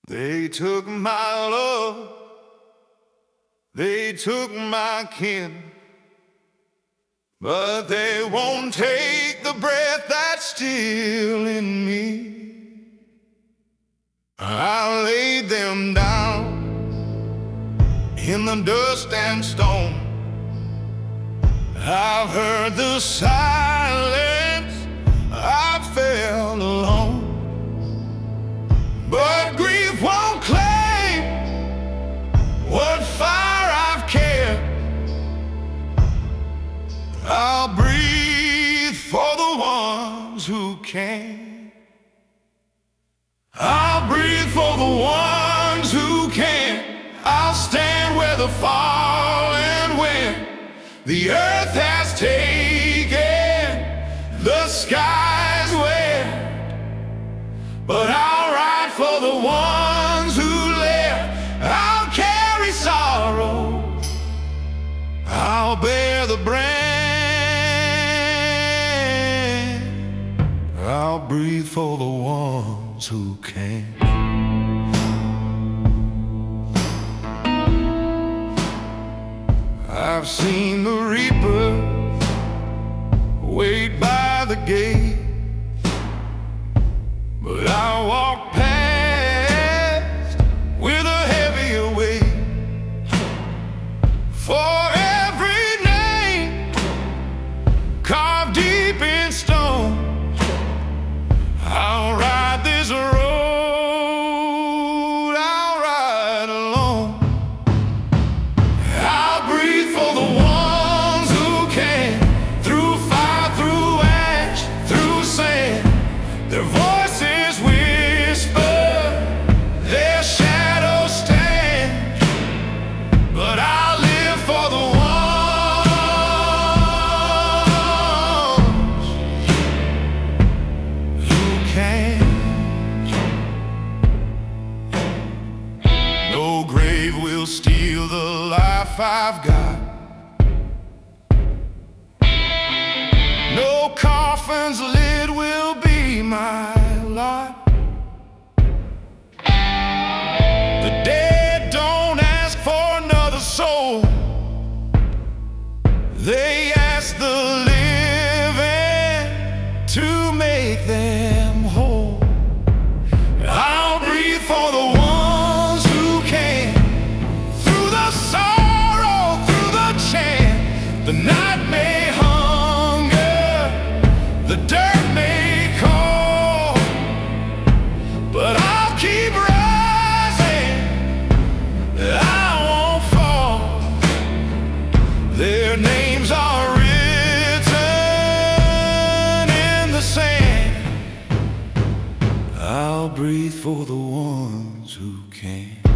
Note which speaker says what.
Speaker 1: They took my love, they took my kin, but they won't take the breath that's still in me. I laid them down in the dust and stone. I've heard the silence, I felt alone. But grief won't claim what fire I've cared. I'll breathe for the ones who can. I'll breathe for the ones who can. I'll stand where the fallen wind the earth has taken, the sky's wet, but I'll ride for the ones who left. I'll carry sorrow, I'll bear the brand. I'll breathe for the ones who can. I've seen the reaper wait by the gate, but I walk past with a heavier weight. For every name carved deep in stone, I'll ride this road, I'll ride alone. I'll breathe for the ones who can, through fire, through ash, through sand. Their voices whisper, their shadows stand, but I'll live for the ones who can. No grave will steal the life I've got. No coffin's lid will be my lot. The dead don't ask for another soul, they ask the living to make them whole. I'll breathe for the ones who can, through the sorrow, through the chant. The night may hunger, the dirt may call, but I'll keep rising, I won't fall. Their names are written in the sand. I'll breathe for the ones who can.